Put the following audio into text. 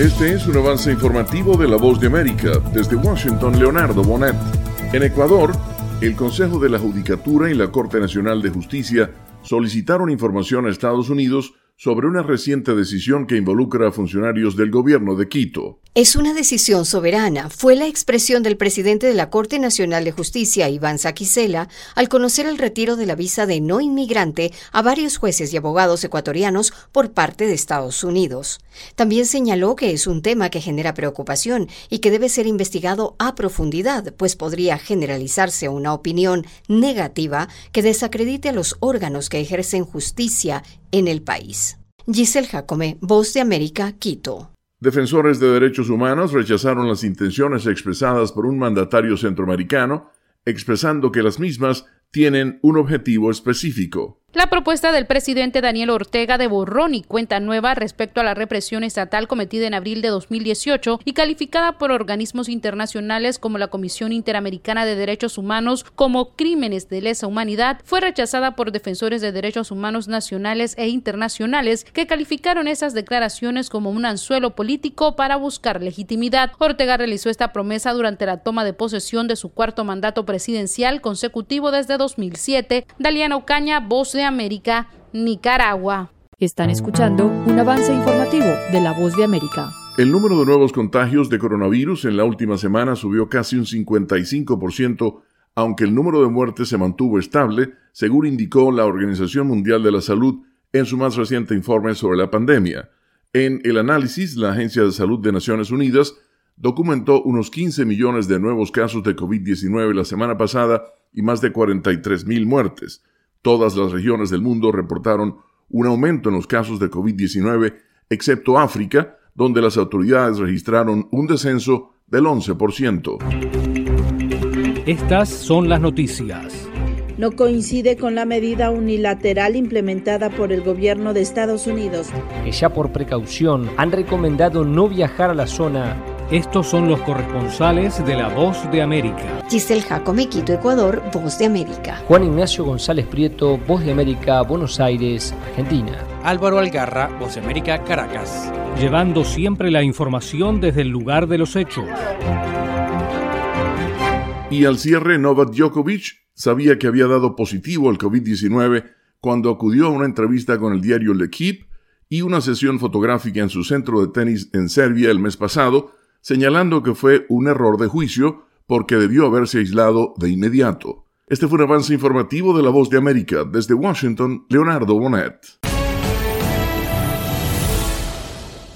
Este es un avance informativo de La Voz de América. Desde Washington, Leonardo Bonet. En Ecuador, el Consejo de la Judicatura y la Corte Nacional de Justicia solicitaron información a Estados Unidos sobre una reciente decisión que involucra a funcionarios del gobierno de Quito. Es una decisión soberana, fue la expresión del presidente de la Corte Nacional de Justicia, Iván Saquicela, al conocer el retiro de la visa de no inmigrante a varios jueces y abogados ecuatorianos por parte de Estados Unidos. También señaló que es un tema que genera preocupación y que debe ser investigado a profundidad, pues podría generalizarse una opinión negativa que desacredite a los órganos que ejercen justicia en el país. Giselle Jacome, Voz de América, Quito. Defensores de derechos humanos rechazaron las intenciones expresadas por un mandatario centroamericano, expresando que las mismas tienen un objetivo específico. La propuesta del presidente Daniel Ortega de borrón y cuenta nueva respecto a la represión estatal cometida en abril de 2018 y calificada por organismos internacionales como la Comisión Interamericana de Derechos Humanos como crímenes de lesa humanidad, fue rechazada por defensores de derechos humanos nacionales e internacionales que calificaron esas declaraciones como un anzuelo político para buscar legitimidad. Ortega realizó esta promesa durante la toma de posesión de su cuarto mandato presidencial consecutivo desde 2007. Daliana Ocaña, Voz de América, Nicaragua. Están escuchando un avance informativo de La Voz de América. El número de nuevos contagios de coronavirus en la última semana subió casi un 55%, aunque el número de muertes se mantuvo estable, según indicó la Organización Mundial de la Salud en su más reciente informe sobre la pandemia. En el análisis, la Agencia de Salud de Naciones Unidas documentó unos 15 millones de nuevos casos de COVID-19 la semana pasada y más de 43,000 muertes. Todas las regiones del mundo reportaron un aumento en los casos de COVID-19, excepto África, donde las autoridades registraron un descenso del 11%. Estas son las noticias. No coincide con la medida unilateral implementada por el gobierno de Estados Unidos, que ya por precaución han recomendado no viajar a la zona. Estos son los corresponsales de La Voz de América. Giselle Jacome, Quito, Ecuador, Voz de América. Juan Ignacio González Prieto, Voz de América, Buenos Aires, Argentina. Álvaro Algarra, Voz de América, Caracas. Llevando siempre la información desde el lugar de los hechos. Y al cierre, Novak Djokovic sabía que había dado positivo al COVID-19 cuando acudió a una entrevista con el diario L'Equipe y una sesión fotográfica en su centro de tenis en Serbia el mes pasado, señalando que fue un error de juicio porque debió haberse aislado de inmediato. Este fue un avance informativo de La Voz de América. Desde Washington, Leonardo Bonet.